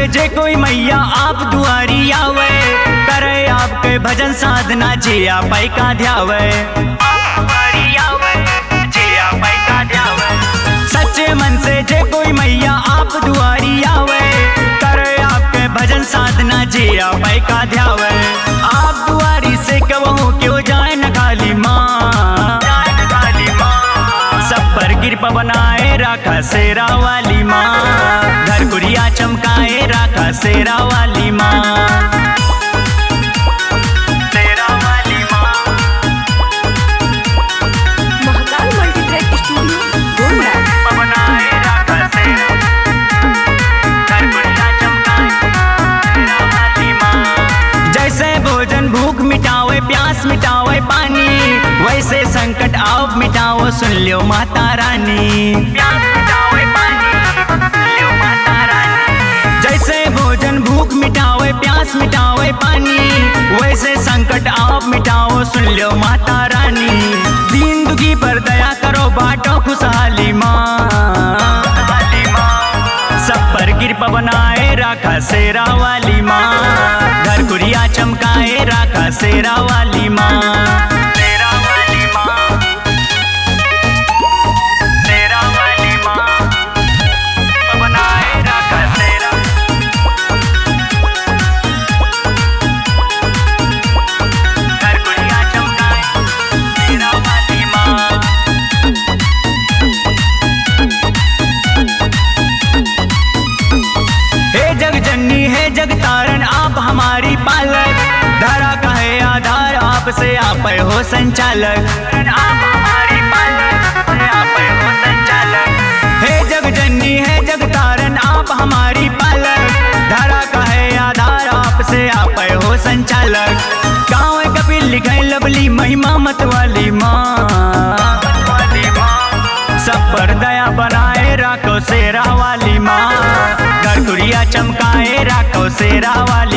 जे कोई मैया आप दुआरी आवे, करे आपके भजन साधना जे आप का ध्यावे। सच्चे मन से जे कोई मैया आप दुआरी आवे, करे आपके भजन साधना जे आप का ध्यावे। आप दुआरी से कबहू क्यों जाए न खाली माँ, सब पर कृपा बनाए राखा शेरा वाली माँ, घर गुड़िया चमकाए राखा शेरा वाली माँ। भूख मिटावे प्यास मिटावे पानी, वैसे संकट आप मिटाओ सुन लियो माता रानी। प्यास मिटावे पानी सुन लियो माता रानी। जैसे भोजन भूख मिटावे प्यास मिटावे पानी, वैसे संकट आप मिटाओ सुन लियो माता रानी। दीन दुखी पर दया करो बाटो खुशहाली माँ, सब पर कृपा बनाए राखा शेरा वाली माँ, घर गुड़िया चमकाए राखा शेरा वाली माँ। शेरा वाली माँ, शेरा वाली माँ, बनाए राखा शेरा, घर गुड़िया चमकाए शेरा वाली माँ। जगजननी है जगतारण आप हमारी पालक, धरा का है आधार आपसे आप हो संचालक। आप हमारी पालक आप हो संचालक। हे जगजननी है जगतारण आप हमारी पालक, धरा का है आधार आपसे आप हो संचालक। गाँव कपिल लिखे लवली महिमा मत वाली माँ, सब पर दया बनाए राखो शेरा वाली माँ, घर गुड़िया चमकाए राखो शेरा वाली।